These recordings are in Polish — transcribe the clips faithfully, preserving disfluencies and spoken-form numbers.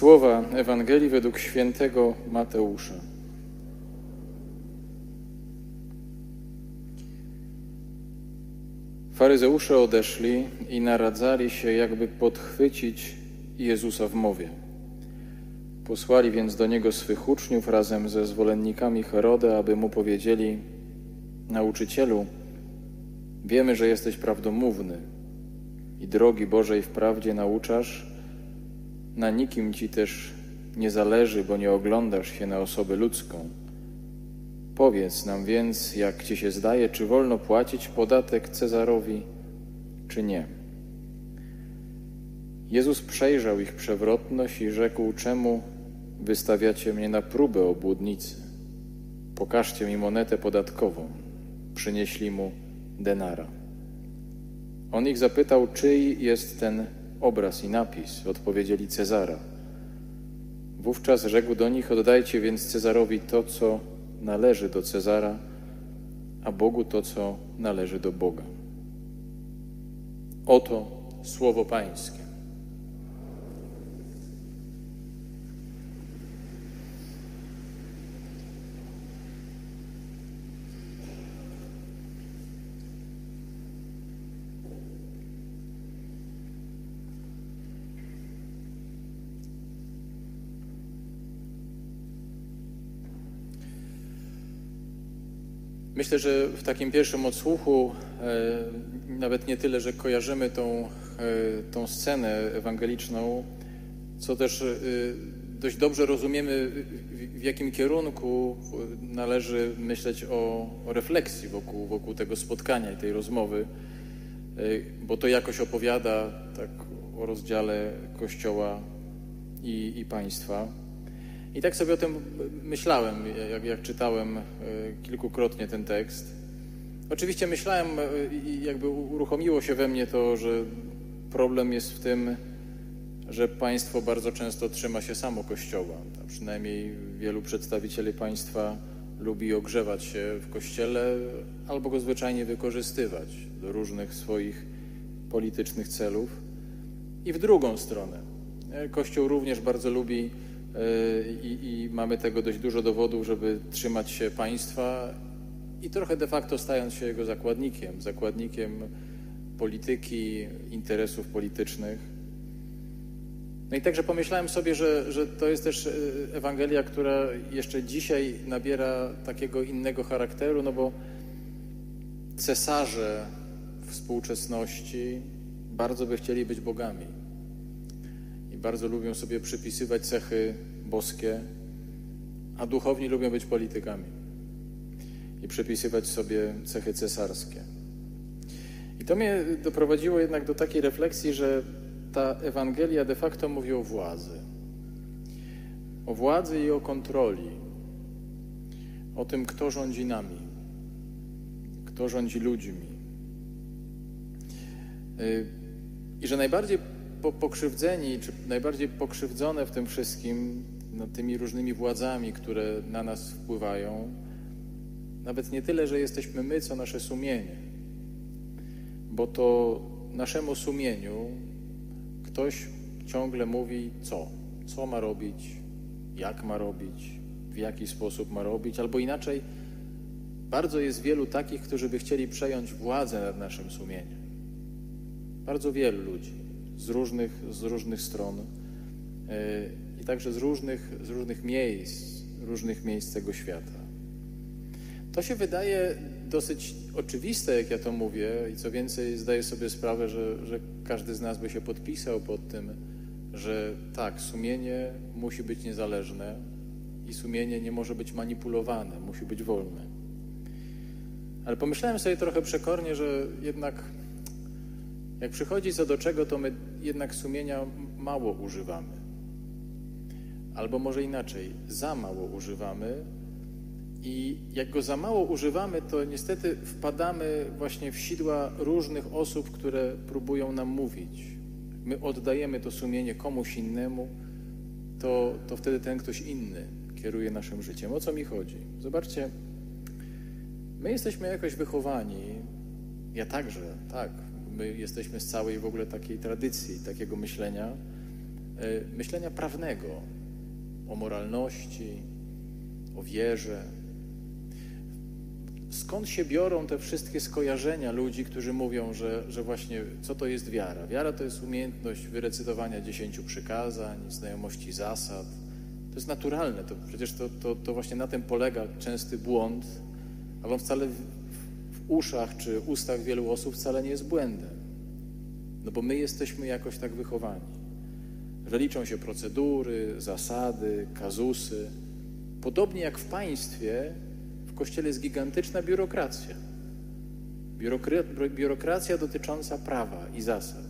Słowa Ewangelii według świętego Mateusza. Faryzeusze odeszli i naradzali się, jakby podchwycić Jezusa w mowie. Posłali więc do Niego swych uczniów razem ze zwolennikami Heroda, aby Mu powiedzieli: Nauczycielu, wiemy, że jesteś prawdomówny i drogi Bożej wprawdzie nauczasz, na nikim Ci też nie zależy, bo nie oglądasz się na osobę ludzką. Powiedz nam więc, jak Ci się zdaje, czy wolno płacić podatek Cezarowi, czy nie? Jezus przejrzał ich przewrotność i rzekł: czemu wystawiacie mnie na próbę, obłudnicy? Pokażcie mi monetę podatkową. Przynieśli mu denara. On ich zapytał, czyj jest ten obraz i napis. Odpowiedzieli: Cezara. Wówczas rzekł do nich: oddajcie więc Cezarowi to, co należy do Cezara, a Bogu to, co należy do Boga. Oto słowo Pańskie. Myślę, że w takim pierwszym odsłuchu e, nawet nie tyle, że kojarzymy tą, e, tą scenę ewangeliczną, co też e, dość dobrze rozumiemy, w, w jakim kierunku należy myśleć o, o refleksji wokół, wokół tego spotkania i tej rozmowy, e, bo to jakoś opowiada tak o rozdziale Kościoła i, i państwa. I tak sobie o tym myślałem, jak, jak czytałem kilkukrotnie ten tekst. Oczywiście myślałem i jakby uruchomiło się we mnie to, że problem jest w tym, że państwo bardzo często trzyma się samo Kościoła. A przynajmniej wielu przedstawicieli państwa lubi ogrzewać się w Kościele albo go zwyczajnie wykorzystywać do różnych swoich politycznych celów. I w drugą stronę. Kościół również bardzo lubi I, i mamy tego dość dużo dowodów, żeby trzymać się państwa i trochę de facto stając się jego zakładnikiem, zakładnikiem polityki, interesów politycznych. No i także pomyślałem sobie, że, że to jest też Ewangelia, która jeszcze dzisiaj nabiera takiego innego charakteru, no bo cesarze współczesności bardzo by chcieli być bogami. Bardzo lubią sobie przypisywać cechy boskie, a duchowni lubią być politykami i przypisywać sobie cechy cesarskie. I to mnie doprowadziło jednak do takiej refleksji, że ta Ewangelia de facto mówi o władzy. O władzy i o kontroli. O tym, kto rządzi nami, kto rządzi ludźmi. I że najbardziej pokrzywdzeni, czy najbardziej pokrzywdzone w tym wszystkim, no, tymi różnymi władzami, które na nas wpływają, nawet nie tyle, że jesteśmy my, co nasze sumienie. Bo to naszemu sumieniu ktoś ciągle mówi co, co ma robić, jak ma robić, w jaki sposób ma robić, albo inaczej, bardzo jest wielu takich, którzy by chcieli przejąć władzę nad naszym sumieniem. Bardzo wielu ludzi. Z różnych, z różnych stron yy, i także z różnych, z różnych miejsc, różnych miejsc tego świata. To się wydaje dosyć oczywiste, jak ja to mówię, i co więcej, zdaję sobie sprawę, że, że każdy z nas by się podpisał pod tym, że tak, sumienie musi być niezależne i sumienie nie może być manipulowane, musi być wolne. Ale pomyślałem sobie trochę przekornie, że jednak jak przychodzi co do czego, to my jednak sumienia mało używamy. Albo może inaczej, za mało używamy i jak go za mało używamy, to niestety wpadamy właśnie w sidła różnych osób, które próbują nam mówić. My oddajemy to sumienie komuś innemu, to, to wtedy ten ktoś inny kieruje naszym życiem. O co mi chodzi? Zobaczcie, my jesteśmy jakoś wychowani, ja także, tak, my jesteśmy z całej w ogóle takiej tradycji, takiego myślenia, myślenia prawnego o moralności, o wierze. Skąd się biorą te wszystkie skojarzenia ludzi, którzy mówią, że, że właśnie co to jest wiara? Wiara to jest umiejętność wyrecytowania dziesięciu przykazań, znajomości zasad. To jest naturalne, to przecież to, to, to właśnie na tym polega częsty błąd, ale on wcale w, w uszach czy ustach wielu osób wcale nie jest błędem. No bo my jesteśmy jakoś tak wychowani, że liczą się procedury, zasady, kazusy. Podobnie jak w państwie, w Kościele jest gigantyczna biurokracja. Biurokra- biurokracja dotycząca prawa i zasad.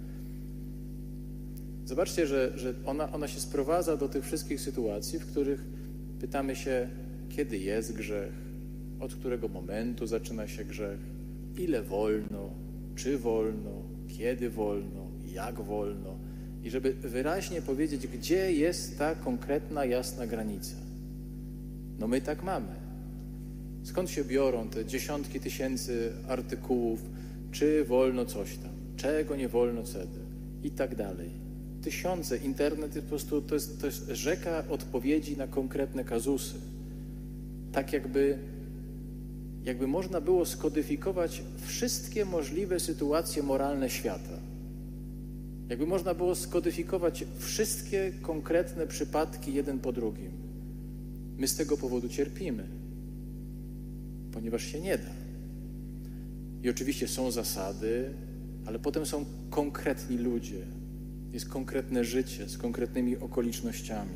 Zobaczcie, że, że ona, ona się sprowadza do tych wszystkich sytuacji, w których pytamy się, kiedy jest grzech, od którego momentu zaczyna się grzech, ile wolno, czy wolno, kiedy wolno, jak wolno. I żeby wyraźnie powiedzieć, gdzie jest ta konkretna, jasna granica. No my tak mamy. Skąd się biorą te dziesiątki tysięcy artykułów, czy wolno coś tam, czego nie wolno cedy i tak dalej. Tysiące, internet jest po prostu, to jest, to jest rzeka odpowiedzi na konkretne kazusy. Tak jakby, jakby można było skodyfikować wszystkie możliwe sytuacje moralne świata. Jakby można było skodyfikować wszystkie konkretne przypadki jeden po drugim. My z tego powodu cierpimy, ponieważ się nie da. I oczywiście są zasady, ale potem są konkretni ludzie. Jest konkretne życie z konkretnymi okolicznościami.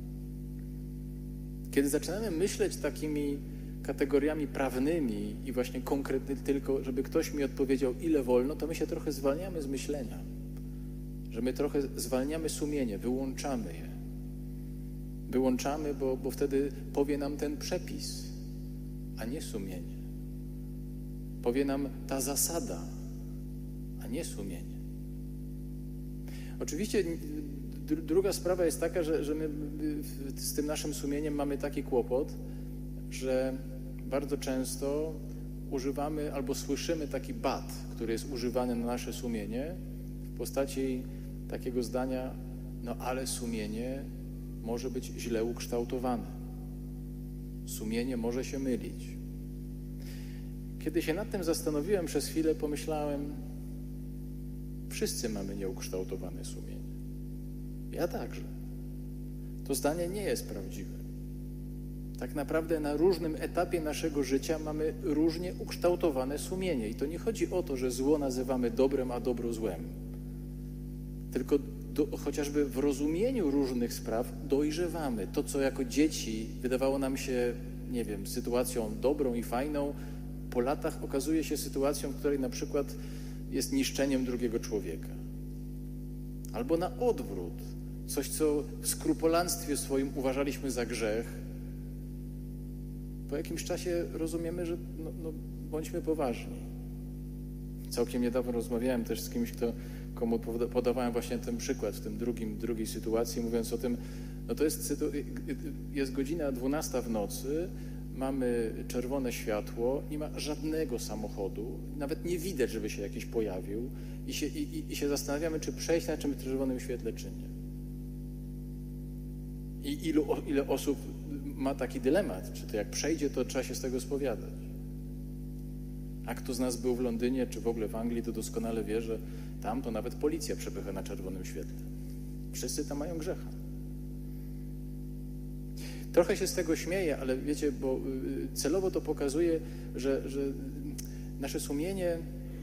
Kiedy zaczynamy myśleć takimi kategoriami prawnymi i właśnie konkretnie tylko, żeby ktoś mi odpowiedział, ile wolno, to my się trochę zwalniamy z myślenia. Że my trochę zwalniamy sumienie, wyłączamy je. Wyłączamy, bo, bo wtedy powie nam ten przepis, a nie sumienie. Powie nam ta zasada, a nie sumienie. Oczywiście druga sprawa jest taka, że, że my z tym naszym sumieniem mamy taki kłopot, że bardzo często używamy albo słyszymy taki bat, który jest używany na nasze sumienie w postaci takiego zdania, no ale sumienie może być źle ukształtowane. Sumienie może się mylić. Kiedy się nad tym zastanowiłem przez chwilę, pomyślałem, wszyscy mamy nieukształtowane sumienie. Ja także. To zdanie nie jest prawdziwe. Tak naprawdę na różnym etapie naszego życia mamy różnie ukształtowane sumienie. I to nie chodzi o to, że zło nazywamy dobrem, a dobro złem. Tylko do, chociażby w rozumieniu różnych spraw dojrzewamy. To, co jako dzieci wydawało nam się, nie wiem, sytuacją dobrą i fajną, po latach okazuje się sytuacją, w której na przykład jest niszczeniem drugiego człowieka. Albo na odwrót. Coś, co w skrupulanstwie swoim uważaliśmy za grzech, po jakimś czasie rozumiemy, że no, no, bądźmy poważni. Całkiem niedawno rozmawiałem też z kimś, kto, komu podawałem właśnie ten przykład w tym drugim, drugiej sytuacji, mówiąc o tym, no to jest, jest godzina dwunasta w nocy, mamy czerwone światło, nie ma żadnego samochodu, nawet nie widać, żeby się jakiś pojawił i się, i, i się zastanawiamy, czy przejść na czym czerwonym świetle, czy nie. I ilu, ile osób ma taki dylemat, czy to jak przejdzie, to trzeba się z tego spowiadać. A kto z nas był w Londynie, czy w ogóle w Anglii, to doskonale wie, że tam to nawet policja przepycha na czerwonym świetle. Wszyscy tam mają grzecha. Trochę się z tego śmieję, ale wiecie, bo celowo to pokazuje, że, że nasze sumienie,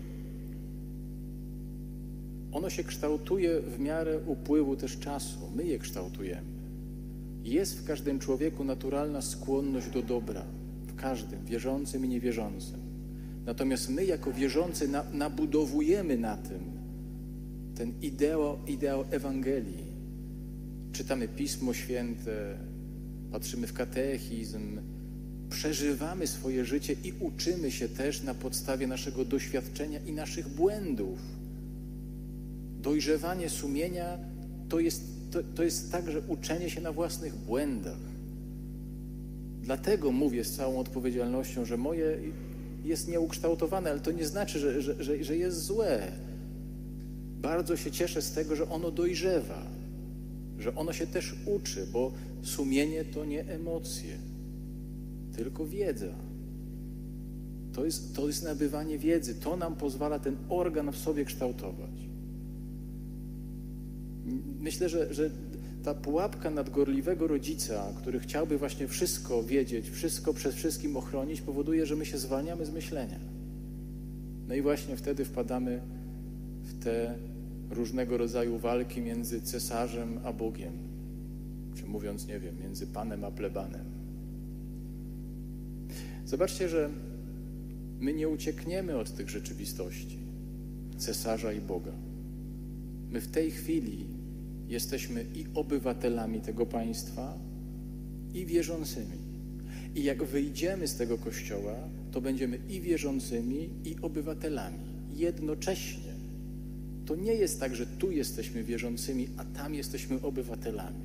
ono się kształtuje w miarę upływu też czasu. My je kształtujemy. Jest w każdym człowieku naturalna skłonność do dobra. W każdym, wierzącym i niewierzącym. Natomiast my jako wierzący na, nabudowujemy na tym ten ideał, ideał Ewangelii. Czytamy Pismo Święte, patrzymy w katechizm, przeżywamy swoje życie i uczymy się też na podstawie naszego doświadczenia i naszych błędów. Dojrzewanie sumienia to jest, to, to jest także uczenie się na własnych błędach. Dlatego mówię z całą odpowiedzialnością, że moje jest nieukształtowane, ale to nie znaczy, że, że, że, że jest złe. Bardzo się cieszę z tego, że ono dojrzewa. że ono się też uczy, bo sumienie to nie emocje, tylko wiedza. To jest, to jest nabywanie wiedzy. To nam pozwala ten organ w sobie kształtować. Myślę, że, że ta pułapka nadgorliwego rodzica, który chciałby właśnie wszystko wiedzieć, wszystko przed wszystkim ochronić, powoduje, że my się zwalniamy z myślenia. No i właśnie wtedy wpadamy w te różnego rodzaju walki między cesarzem a Bogiem. Czy mówiąc, nie wiem, między Panem a plebanem. Zobaczcie, że my nie uciekniemy od tych rzeczywistości, cesarza i Boga. My w tej chwili jesteśmy i obywatelami tego państwa, i wierzącymi. I jak wyjdziemy z tego kościoła, to będziemy i wierzącymi, i obywatelami. Jednocześnie. To nie jest tak, że tu jesteśmy wierzącymi, a tam jesteśmy obywatelami.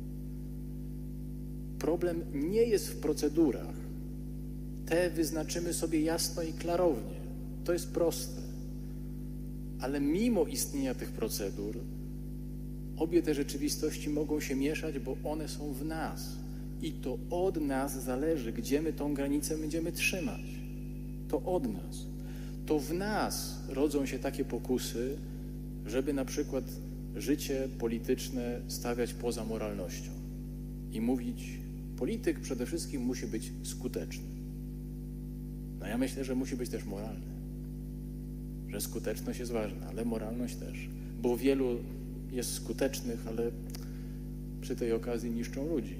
Problem nie jest w procedurach. Te wyznaczymy sobie jasno i klarownie. To jest proste. Ale mimo istnienia tych procedur, obie te rzeczywistości mogą się mieszać, bo one są w nas. I to od nas zależy, gdzie my tą granicę będziemy trzymać. To od nas. To w nas rodzą się takie pokusy, żeby na przykład życie polityczne stawiać poza moralnością i mówić, polityk przede wszystkim musi być skuteczny. No ja myślę, że musi być też moralny. Że skuteczność jest ważna, ale moralność też. Bo wielu jest skutecznych, ale przy tej okazji niszczą ludzi.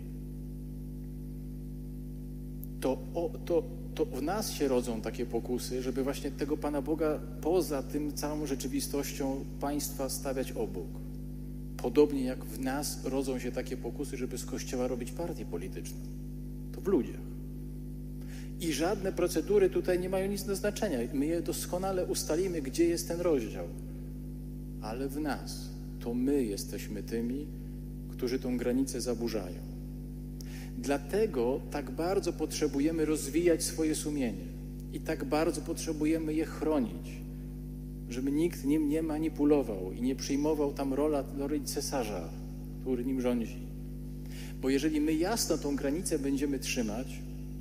To, o, to, to w nas się rodzą takie pokusy, żeby właśnie tego Pana Boga poza tym całą rzeczywistością państwa stawiać obok. Podobnie jak w nas rodzą się takie pokusy, żeby z Kościoła robić partię polityczną. To w ludziach. I żadne procedury tutaj nie mają nic do znaczenia. My je doskonale ustalimy, gdzie jest ten rozdział. Ale w nas to my jesteśmy tymi, którzy tą granicę zaburzają. Dlatego tak bardzo potrzebujemy rozwijać swoje sumienie i tak bardzo potrzebujemy je chronić, żeby nikt nim nie manipulował i nie przyjmował tam rola, roli cesarza, który nim rządzi. Bo jeżeli my jasno tą granicę będziemy trzymać,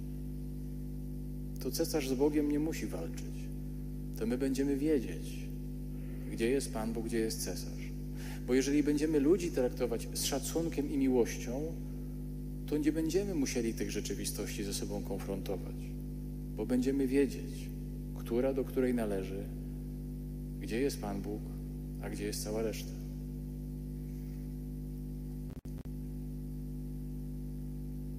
to cesarz z Bogiem nie musi walczyć. To my będziemy wiedzieć, gdzie jest Pan Bóg, gdzie jest cesarz. Bo jeżeli będziemy ludzi traktować z szacunkiem i miłością, to nie będziemy musieli tych rzeczywistości ze sobą konfrontować, bo będziemy wiedzieć, która do której należy, gdzie jest Pan Bóg, a gdzie jest cała reszta.